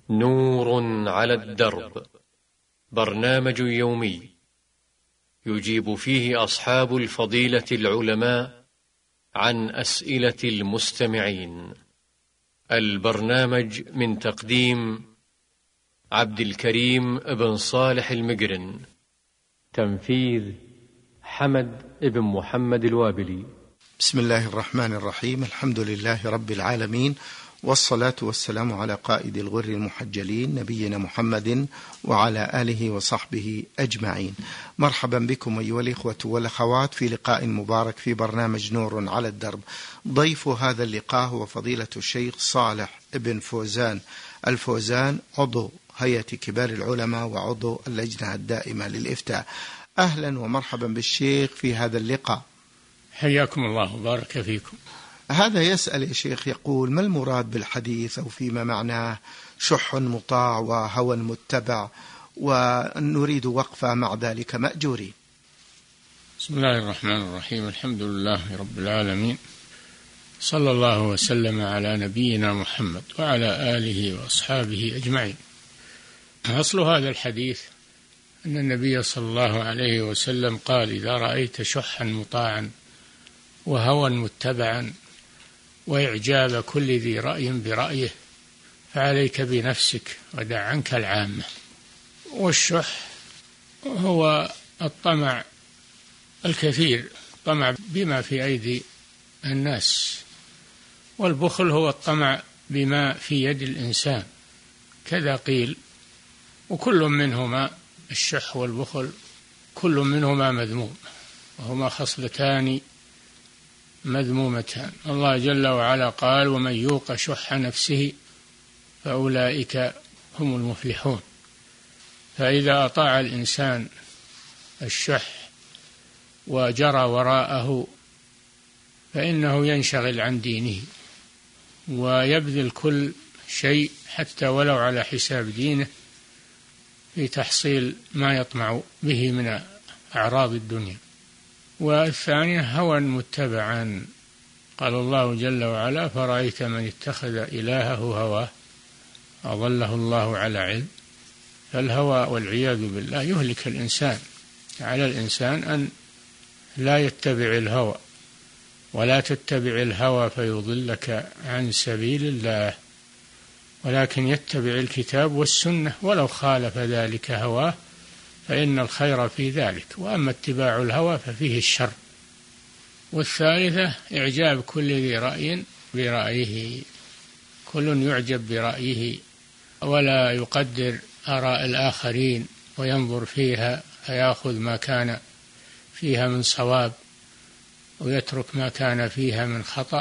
نور على الدرب، برنامج يومي يجيب فيه أصحاب الفضيلة العلماء عن أسئلة المستمعين. البرنامج من تقديم عبد الكريم بن صالح المقرن، تنفيذ حمد بن محمد الوابلي. بسم الله الرحمن الرحيم. الحمد لله رب العالمين، والصلاة والسلام على قائد الغر المحجلين نبينا محمد وعلى آله وصحبه أجمعين. مرحبا بكم أيها الإخوة والأخوات في لقاء مبارك في برنامج نور على الدرب. ضيف هذا اللقاء هو فضيلة الشيخ صالح بن فوزان الفوزان، عضو هيئة كبار العلماء وعضو اللجنة الدائمة للإفتاء. أهلا ومرحبا بالشيخ في هذا اللقاء. حياكم الله وبارك فيكم. هذا يسأل يا شيخ، يقول: ما المراد بالحديث أو فيما معناه شح مطاع وهوى متبع، ونريد وقفة مع ذلك مأجورين. بسم الله الرحمن الرحيم. الحمد لله رب العالمين، صلى الله وسلم على نبينا محمد وعلى آله وأصحابه أجمعين. أصل هذا الحديث أن النبي صلى الله عليه وسلم قال: إذا رأيت شحا مطاعا وهوى متبعا وإعجاب كل ذي رأي برأيه فعليك بنفسك ودع عنك العامة. والشح هو الطمع الكثير، طمع بما في أيدي الناس، والبخل هو الطمع بما في يد الإنسان، كذا قيل. وكل منهما، الشح والبخل، كل منهما مذموم، وهما خصلتان مذمومتان. الله جل وعلا قال: ومن يوق شح نفسه فأولئك هم المفلحون. فإذا أطاع الإنسان الشح وجرى وراءه فإنه ينشغل عن دينه ويبذل كل شيء حتى ولو على حساب دينه في تحصيل ما يطمع به من أعراض الدنيا. والثانية هوى متبعا، قال الله جل وعلا: فرأيت من اتخذ إلهه هواه أضله الله على علم. فالهوى والعياذ بالله يهلك الإنسان. على الإنسان أن لا يتبع الهوى، ولا تتبع الهوى فيضلك عن سبيل الله، ولكن يتبع الكتاب والسنة ولو خالف ذلك هواه فإن الخير في ذلك، وأما اتباع الهوى ففيه الشر. والثالثة إعجاب كل ذي رأي برأيه، كل يعجب برأيه ولا يقدر آراء الآخرين وينظر فيها فيأخذ ما كان فيها من صواب ويترك ما كان فيها من خطأ،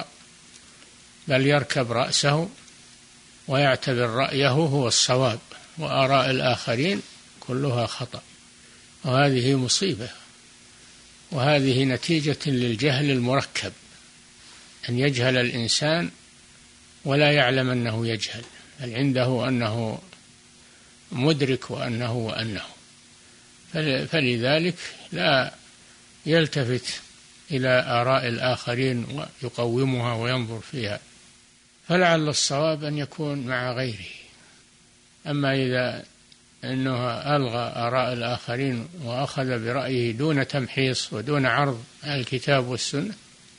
بل يركب رأسه ويعتبر رأيه هو الصواب وآراء الآخرين كلها خطأ. وهذه مصيبة، وهذه نتيجة للجهل المركب، أن يجهل الإنسان ولا يعلم أنه يجهل، بل عنده أنه مدرك وأنه فلذلك لا يلتفت إلى آراء الآخرين ويقومها وينظر فيها، فلعل الصواب أن يكون مع غيره. أما إذا أنه ألغى آراء الآخرين وأخذ برأيه دون تمحيص ودون عرض على الكتاب والسنة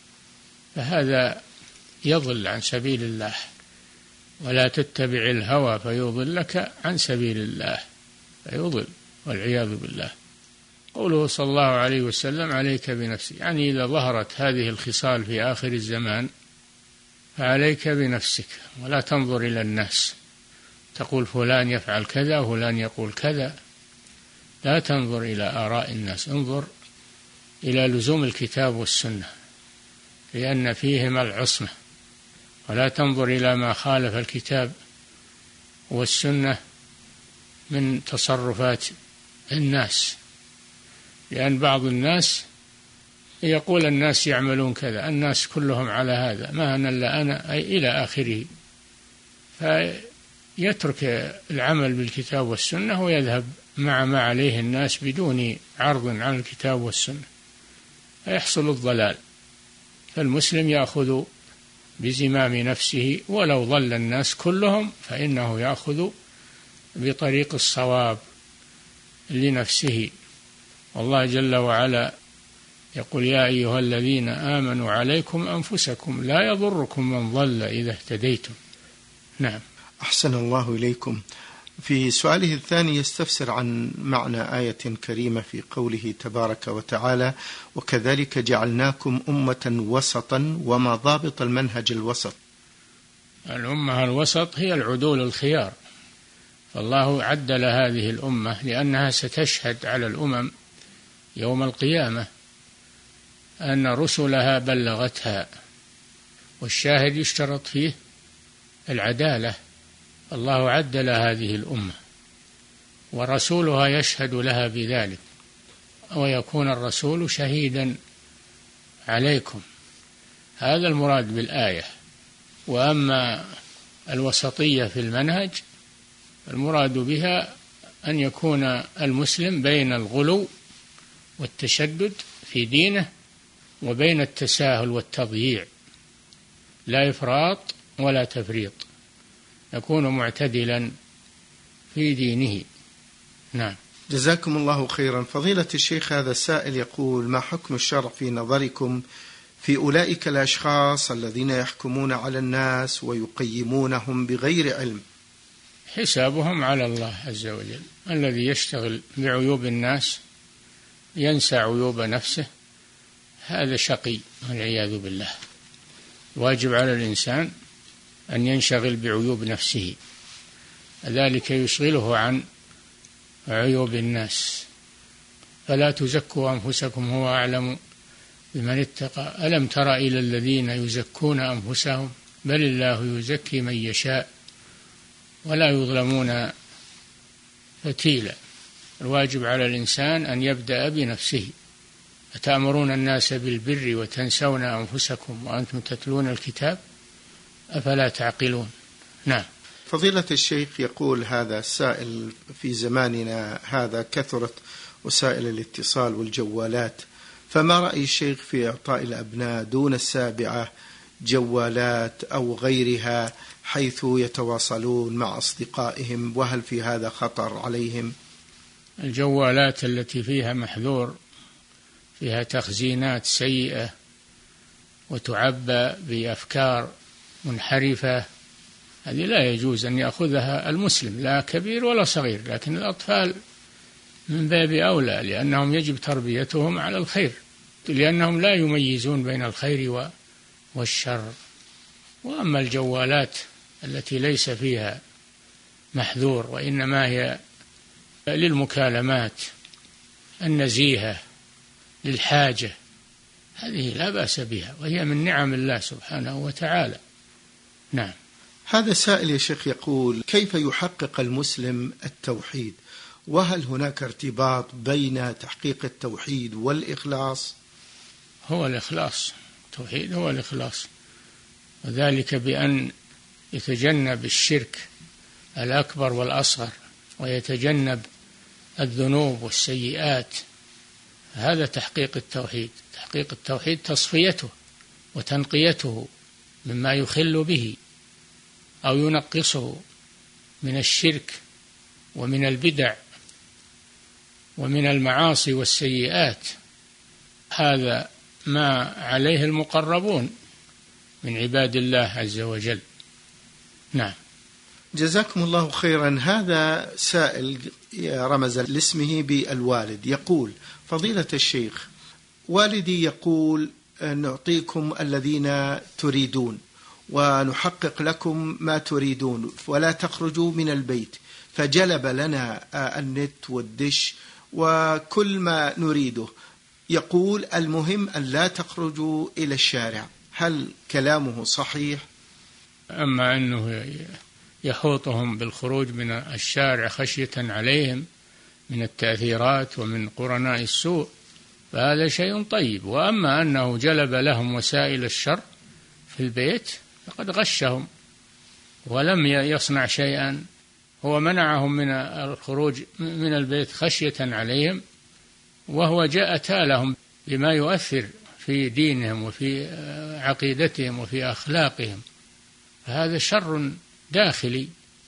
فهذا يضل عن سبيل الله. ولا تتبع الهوى فيضلك عن سبيل الله، فيضل والعياذ بالله. قوله صلى الله عليه وسلم: عليك بنفسي، يعني إذا ظهرت هذه الخصال في آخر الزمان فعليك بنفسك، ولا تنظر إلى الناس تقول فلان يفعل كذا وفلان يقول كذا. لا تنظر إلى آراء الناس، انظر إلى لزوم الكتاب والسنة، لأن فيهما العصمة. ولا تنظر إلى ما خالف الكتاب والسنة من تصرفات الناس، لأن بعض الناس يقول الناس يعملون كذا، الناس كلهم على هذا، ما أنا إلا أنا، أي إلى آخره. فيترك العمل بالكتاب والسنة ويذهب مع ما عليه الناس بدون عرض على الكتاب والسنة، فيحصل الضلال. فالمسلم يأخذ بزمام نفسه، ولو ضل الناس كلهم فإنه يأخذ بطريق الصواب لنفسه. والله جل وعلا يقول: يا أيها الذين آمنوا عليكم أنفسكم لا يضركم من ضل إذا اهتديتم. نعم. أحسن الله إليكم. في سؤاله الثاني يستفسر عن معنى آية كريمة في قوله تبارك وتعالى: وكذلك جعلناكم أمة وسطا وما ضابط المنهج الوسط. الأمة الوسط هي العدول الخيار، فالله عدل هذه الأمة لأنها ستشهد على الأمم يوم القيامة أن رسلها بلغتها، والشاهد يشترط فيه العدالة. الله عدل هذه الأمة ورسولها يشهد لها بذلك، ويكون الرسول شهيدا عليكم. هذا المراد بالآية. وأما الوسطية في المنهج المراد بها أن يكون المسلم بين الغلو والتشدد في دينه وبين التساهل والتضييع، لا إفراط ولا تفريط، يكون معتدلا في دينه. نعم. جزاكم الله خيرا. فضيلة الشيخ، هذا السائل يقول: ما حكم الشرع في نظركم في أولئك الأشخاص الذين يحكمون على الناس ويقيمونهم بغير علم؟ حسابهم على الله عز وجل. الذي يشتغل بعيوب الناس ينسى عيوب نفسه هذا شقي والعياذ بالله. واجب على الإنسان أن ينشغل بعيوب نفسه، ذلك يشغله عن عيوب الناس. فلا تزكوا أنفسكم هو أعلم بمن اتقى. ألم تر إلى الذين يزكون أنفسهم بل الله يزكي من يشاء ولا يظلمون فتيلا. الواجب على الإنسان أن يبدأ بنفسه. أتأمرون الناس بالبر وتنسون أنفسكم وأنتم تتلون الكتاب أفلا تعقلون. نعم. فضيلة الشيخ، يقول هذا السائل: في زماننا هذا كثرت وسائل الاتصال والجوالات، فما رأي الشيخ في إعطاء الأبناء دون السابعة جوالات أو غيرها حيث يتواصلون مع أصدقائهم، وهل في هذا خطر عليهم؟ الجوالات التي فيها محذور، فيها تخزينات سيئة وتعبى بأفكار منحرفة، هذه لا يجوز أن يأخذها المسلم، لا كبير ولا صغير. لكن الأطفال من باب أولى، لأنهم يجب تربيتهم على الخير، لأنهم لا يميزون بين الخير والشر. وأما الجوالات التي ليس فيها محذور وإنما هي للمكالمات النزيهة للحاجة، هذه لا بأس بها، وهي من نعم الله سبحانه وتعالى. نعم. هذا سائل يا شيخ يقول: كيف يحقق المسلم التوحيد؟ وهل هناك ارتباط بين تحقيق التوحيد والإخلاص؟ هو الإخلاص، التوحيد هو الإخلاص، وذلك بأن يتجنب الشرك الأكبر والأصغر ويتجنب الذنوب والسيئات. هذا تحقيق التوحيد. تحقيق التوحيد تصفيته وتنقيته مما يخل به أو ينقصه من الشرك ومن البدع ومن المعاصي والسيئات. هذا ما عليه المقربون من عباد الله عز وجل. نعم. جزاكم الله خيرا. هذا سائل رمز لاسمه بالوالد، يقول: فضيلة الشيخ، والدي يقول: نعطيكم الذين تريدون ونحقق لكم ما تريدون ولا تخرجوا من البيت، فجلب لنا النت والدش وكل ما نريده. يقول: المهم أن لا تخرجوا إلى الشارع. هل كلامه صحيح؟ أما أنه يحوطهم بالخروج من الشارع خشية عليهم من التأثيرات ومن قرناء السوء فهذا شيء طيب. وأما أنه جلب لهم وسائل الشر في البيت فقد غشهم ولم يصنع شيئا، هو منعهم من الخروج من البيت خشية عليهم، وهو أتى لهم بما يؤثر في دينهم وفي عقيدتهم وفي أخلاقهم، فهذا شر داخلي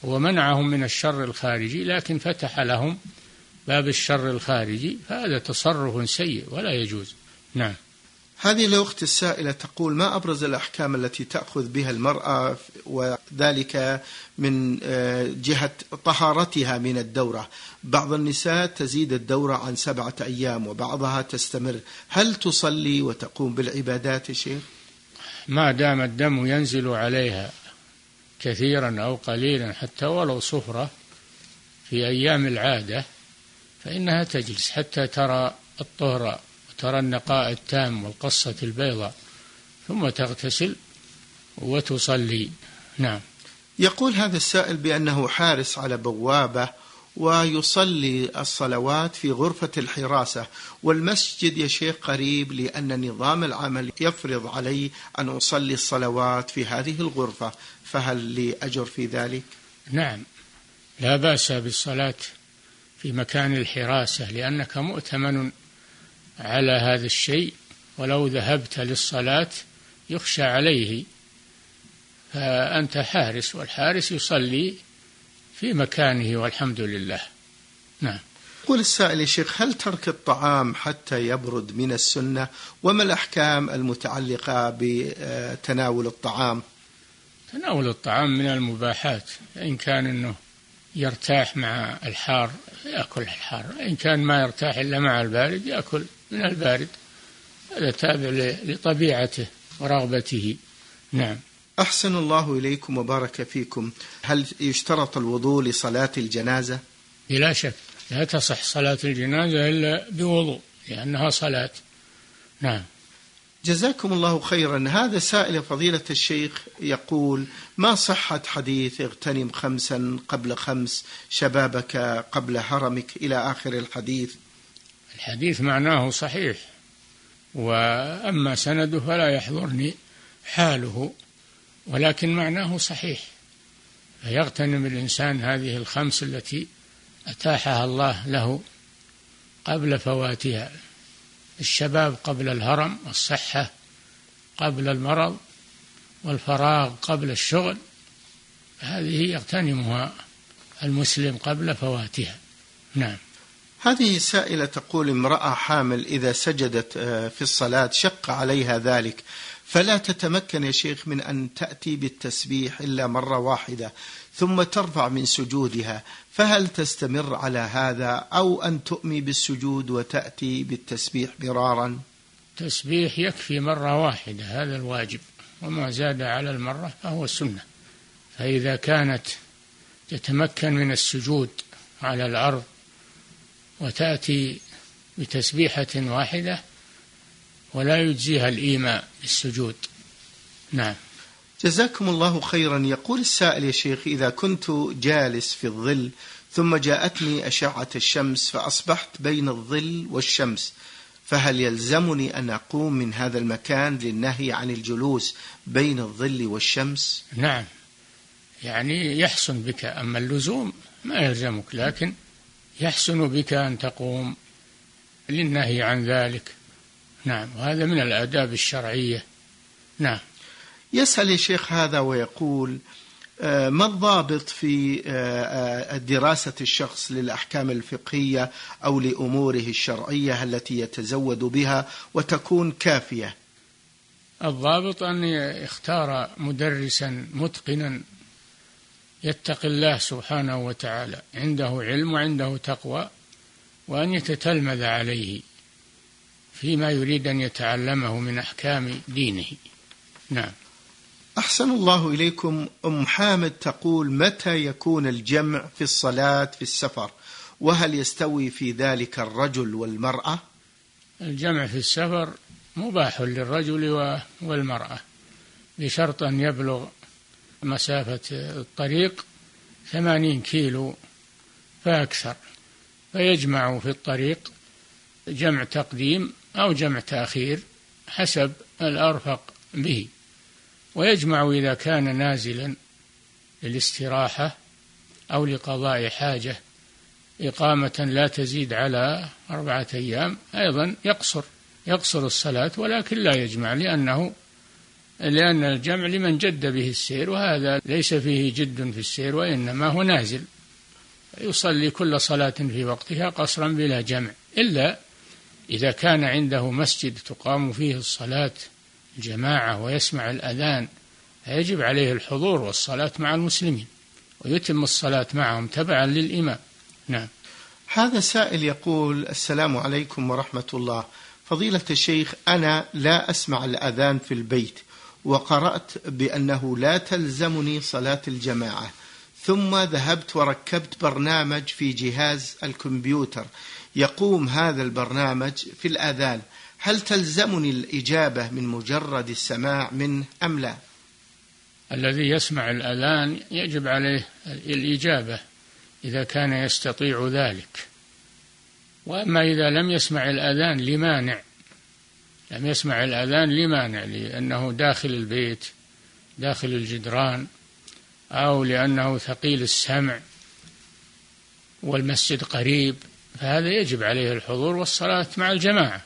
ومنعهم من الشر الخارجي، لكن فتح لهم باب الشر الخارجي، فهذا تصرف سيء ولا يجوز. نعم. هذه الأخت السائلة تقول: ما أبرز الأحكام التي تأخذ بها المرأة وذلك من جهة طهارتها من الدورة؟ بعض النساء تزيد الدورة عن 7 أيام وبعضها تستمر، هل تصلي وتقوم بالعبادات يا شيخ؟ ما دام الدم ينزل عليها كثيرا أو قليلا حتى ولو صفرة في أيام العادة فإنها تجلس حتى ترى الطهر وترى النقاء التام والقصة البيضاء، ثم تغتسل وتصلي. نعم. يقول هذا السائل بأنه حارس على بوابة ويصلي الصلوات في غرفة الحراسة، والمسجد يا شيخ قريب، لأن نظام العمل يفرض علي أن أصلي الصلوات في هذه الغرفة، فهل لي أجر في ذلك؟ نعم، لا بأس بالصلاة في مكان الحراسة، لأنك مؤتمن على هذا الشيء، ولو ذهبت للصلاة يخشى عليه، فأنت حارس، والحارس يصلي في مكانه والحمد لله. نعم. يقول السائل: يا شيخ، هل ترك الطعام حتى يبرد من السنة؟ وما الأحكام المتعلقة بتناول الطعام؟ تناول الطعام من المباحات، إن كان أنه يرتاح مع الحار يأكل الحار، إن كان ما يرتاح إلا مع البارد يأكل من البارد، هذا تابع لطبيعته ورغبته. نعم. أحسن الله إليكم وبارك فيكم. هل يشترط الوضوء لصلاة الجنازة؟ بلا شك لا تصح صلاة الجنازة إلا بوضوء، لأنها صلاة. نعم. جزاكم الله خيرا. هذا سائل فضيلة الشيخ يقول: ما صحة حديث اغتنم 5 قبل 5 شبابك قبل هرمك إلى آخر الحديث؟ الحديث معناه صحيح، وأما سنده فلا يحضرني حاله، ولكن معناه صحيح، فيغتنم الإنسان هذه 5 التي أتاحها الله له قبل فواتها: الشباب قبل الهرم، والصحة قبل المرض، والفراغ قبل الشغل، هذه يغتنمها المسلم قبل فواتها. نعم. هذه سائلة تقول: امرأة حامل إذا سجدت في الصلاة شق عليها ذلك، فلا تتمكن يا شيخ من أن تأتي بالتسبيح إلا مرة واحدة ثم ترفع من سجودها، فهل تستمر على هذا أو أن تؤمي بالسجود وتأتي بالتسبيح مرارا؟ تسبيح يكفي مرة واحدة، هذا الواجب، وما زاد على المرة فهو السنة. فإذا كانت تتمكن من السجود على الأرض وتأتي بتسبيحة واحدة ولا يجزيها الإيماء بالسجود. نعم. جزاكم الله خيرا. يقول السائل: يا شيخ، إذا كنت جالس في الظل ثم جاءتني أشعة الشمس فأصبحت بين الظل والشمس، فهل يلزمني أن أقوم من هذا المكان للنهي عن الجلوس بين الظل والشمس؟ نعم، يعني يحسن بك، أما اللزوم ما يلزمك، لكن يحسن بك أن تقوم للنهي عن ذلك. نعم، وهذا من الآداب الشرعية. نعم. يسأل يا شيخ هذا ويقول: ما الضابط في دراسة الشخص للأحكام الفقهية أو لأموره الشرعية التي يتزود بها وتكون كافية؟ الضابط أن يختار مدرسا متقنا يتقي الله سبحانه وتعالى، عنده علم وعنده تقوى، وأن يتتلمذ عليه فيما يريد أن يتعلمه من أحكام دينه. نعم. أحسن الله إليكم. أم حامد تقول: متى يكون الجمع في الصلاة في السفر؟ وهل يستوي في ذلك الرجل والمرأة؟ الجمع في السفر مباح للرجل والمرأة، بشرط أن يبلغ مسافة الطريق 80 كيلو فأكثر، فيجمع في الطريق جمع تقديم أو جمع تأخير حسب الأرفق به، ويجمع إذا كان نازلا للاستراحة أو لقضاء حاجة إقامة لا تزيد على 4 أيام، أيضا يقصر الصلاة ولكن لا يجمع، لأنه لأن الجمع لمن جد به السير، وهذا ليس فيه جد في السير وإنما هو نازل، يصلي كل صلاة في وقتها قصرا بلا جمع، إلا إذا كان عنده مسجد تقام فيه الصلاة الجماعة ويسمع الأذان، فيجب عليه الحضور والصلاة مع المسلمين ويتم الصلاة معهم تبعا للإمام. نعم. هذا سائل يقول: السلام عليكم ورحمة الله، فضيلة الشيخ، أنا لا أسمع الأذان في البيت، وقرأت بأنه لا تلزمني صلاة الجماعة، ثم ذهبت وركبت برنامج في جهاز الكمبيوتر يقوم هذا البرنامج في الأذان، هل تلزمني الإجابة من مجرد السماع منه أم لا؟ الذي يسمع الأذان يجب عليه الإجابة إذا كان يستطيع ذلك، وأما إذا لم يسمع الأذان لمانع لأنه داخل البيت داخل الجدران، أو لأنه ثقيل السمع والمسجد قريب، فهذا يجب عليه الحضور والصلاة مع الجماعة.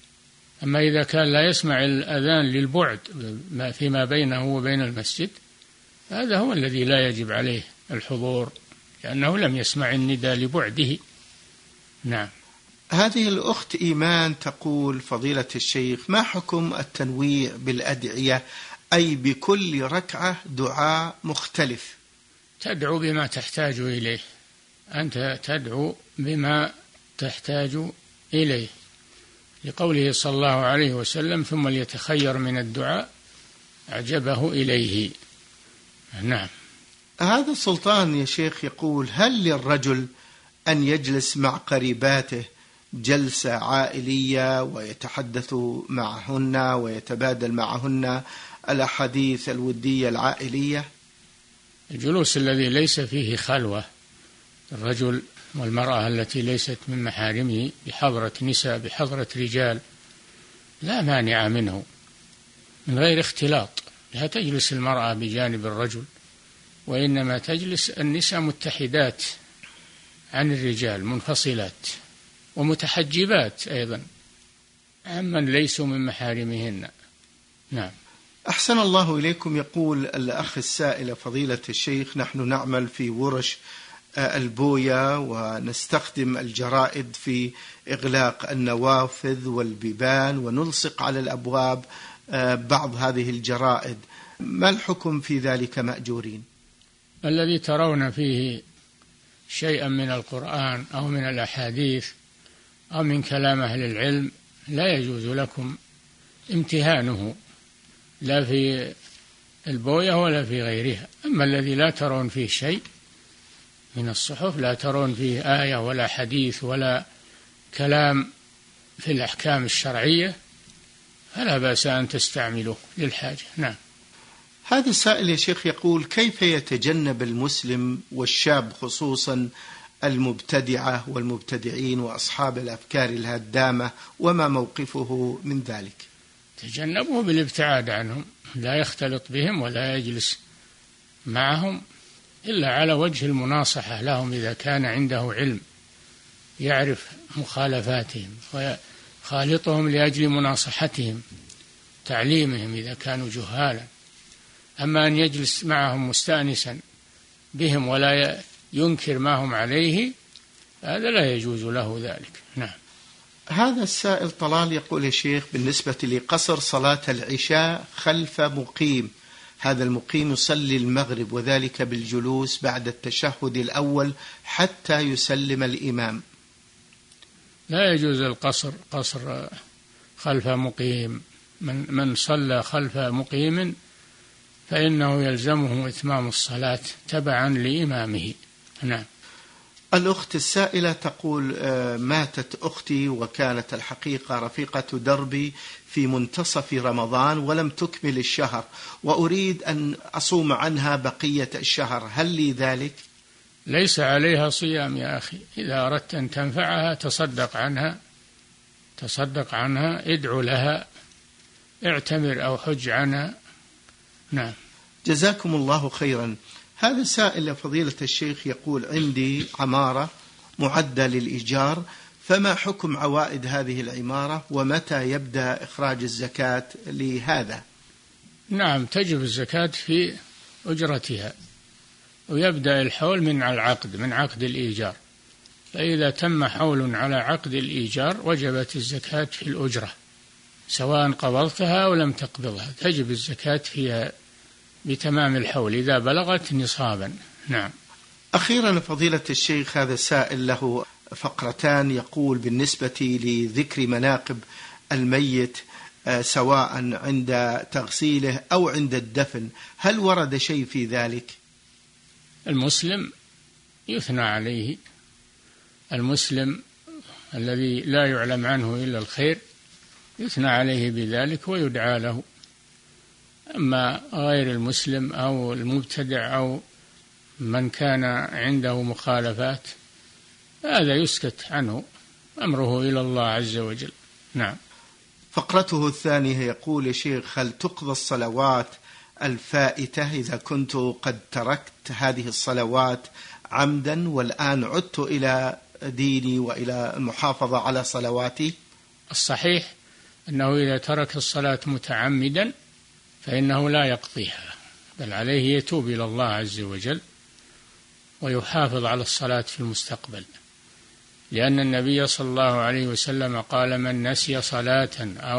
أما إذا كان لا يسمع الأذان للبعد فيما بينه وبين المسجد، هذا هو الذي لا يجب عليه الحضور، لأنه لم يسمع النداء لبعده. نعم. هذه الأخت إيمان تقول: فضيلة الشيخ، ما حكم التنويع بالأدعية، أي بكل ركعة دعاء مختلف؟ تدعو بما تحتاج إليه، أنت تدعو بما تحتاج إليه، لقوله صلى الله عليه وسلم: ثم ليتخير من الدعاء أعجبه إليه. نعم. هذا سلطان يا شيخ يقول: هل للرجل أن يجلس مع قريباته جلسة عائلية ويتحدث معهن ويتبادل معهن الأحاديث الودية العائلية؟ الجلوس الذي ليس فيه خلوة الرجل والمرأة التي ليست من محارمه بحضرة نساء بحضرة رجال لا مانع منه من غير اختلاط، لا تجلس المرأة بجانب الرجل، وإنما تجلس النساء متحدات عن الرجال، منفصلات ومتحجبات أيضا عمن ليسوا من محارمهن. نعم. أحسن الله إليكم. يقول الأخ السائل: فضيلة الشيخ، نحن نعمل في ورش البوية ونستخدم الجرائد في إغلاق النوافذ والبيبان، ونلصق على الأبواب بعض هذه الجرائد، ما الحكم في ذلك مأجورين؟ الذي ترون فيه شيئا من القرآن أو من الأحاديث أو من كلام أهل العلم لا يجوز لكم امتهانه، لا في البوية ولا في غيرها. أما الذي لا ترون فيه شيء من الصحف، لا ترون فيه آية ولا حديث ولا كلام في الأحكام الشرعية، فلا بأس أن تستعملوه للحاجة. نعم. هذا السائل يا شيخ يقول: كيف يتجنب المسلم والشاب خصوصا المبتدعة والمبتدعين وأصحاب الأفكار الهدامة، وما موقفه من ذلك؟ تجنبه بالابتعاد عنهم، لا يختلط بهم ولا يجلس معهم إلا على وجه المناصحة لهم، إذا كان عنده علم يعرف مخالفاتهم ويخالطهم لأجل مناصحتهم تعليمهم إذا كانوا جهالا. أما أن يجلس معهم مستأنسا بهم ولا ينكر ما هم عليه، هذا لا يجوز له ذلك. نعم. هذا السائل طلال يقول: يا شيخ، بالنسبة لقصر صلاة العشاء خلف مقيم، هذا المقيم يصلي المغرب وذلك بالجلوس بعد التشهد الأول حتى يسلم الإمام، لا يجوز القصر خلف مقيم. من صلى خلف مقيم فإنه يلزمه إتمام الصلاة تبعا لإمامه. نعم. الأخت السائلة تقول: ماتت أختي وكانت الحقيقة رفيقة دربي في منتصف رمضان ولم تكمل الشهر، وأريد أن أصوم عنها بقية الشهر، هل لي ذلك؟ ليس عليها صيام يا أخي، إذا أردت أن تنفعها تصدق عنها، ادعو لها، اعتمر أو حج عنها. نعم. جزاكم الله خيرا. هذا سائل فضيلة الشيخ يقول: عندي عمارة معدة للإيجار، فما حكم عوائد هذه العمارة، ومتى يبدأ إخراج الزكاة لهذا؟ نعم، تجب الزكاة في أجرتها، ويبدأ الحول من العقد، من عقد الإيجار، فإذا تم حول على عقد الإيجار وجبت الزكاة في الأجرة، سواء قبضتها أو لم تقبضها تجب الزكاة فيها بتمام الحول إذا بلغت نصابا. نعم. أخيرا فضيلة الشيخ، هذا سائل له فقرتان، يقول بالنسبة لذكر مناقب الميت سواء عند تغسيله أو عند الدفن، هل ورد شيء في ذلك؟ المسلم يثنى عليه، المسلم الذي لا يعلم عنه إلا الخير يثنى عليه بذلك ويدعى له. أما غير المسلم أو المبتدع أو من كان عنده مخالفات هذا يسكت عنه، أمره إلى الله عز وجل. نعم. فقرته الثانية يقول: يا شيخ، هل تقضى الصلوات الفائتة إذا كنت قد تركت هذه الصلوات عمدا والآن عدت إلى ديني وإلى المحافظة على صلواتي؟ الصحيح أنه إذا ترك الصلاة متعمدا فإنه لا يقضيها، بل عليه يتوب إلى الله عز وجل ويحافظ على الصلاة في المستقبل، لأن النبي صلى الله عليه وسلم قال: من نسي صلاة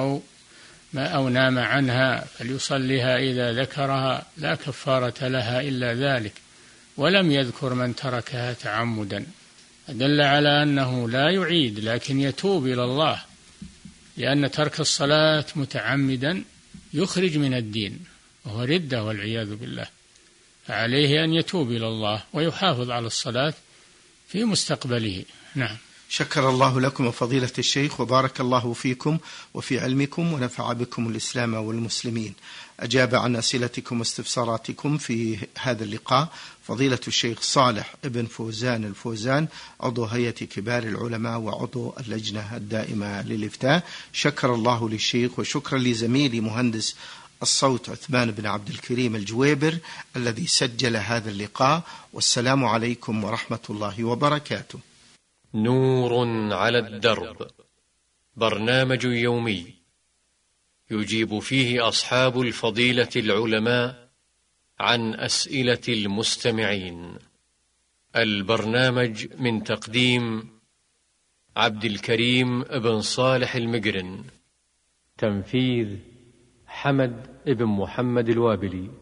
أو نام عنها فليصلها إذا ذكرها لا كفارة لها إلا ذلك، ولم يذكر من تركها تعمدا، دل على أنه لا يعيد لكن يتوب إلى الله، لأن ترك الصلاة متعمدا يخرج من الدين وهو ردة والعياذ بالله، فعليه أن يتوب إلى الله ويحافظ على الصلاة في مستقبله. نعم. شكر الله لكم فضيلة الشيخ، وبارك الله فيكم وفي علمكم، ونفع بكم الإسلام والمسلمين. أجاب عن أسئلتكم واستفساراتكم في هذا اللقاء فضيلة الشيخ صالح ابن فوزان الفوزان، عضو هيئة كبار العلماء وعضو اللجنة الدائمة للإفتاء. شكر الله للشيخ، وشكرا لزميلي مهندس الصوت عثمان بن عبد الكريم الجويبر الذي سجل هذا اللقاء. والسلام عليكم ورحمة الله وبركاته. نور على الدرب، برنامج يومي يجيب فيه أصحاب الفضيلة العلماء عن أسئلة المستمعين. البرنامج من تقديم عبد الكريم بن صالح المقرن، تنفيذ حمد بن محمد الوابلي.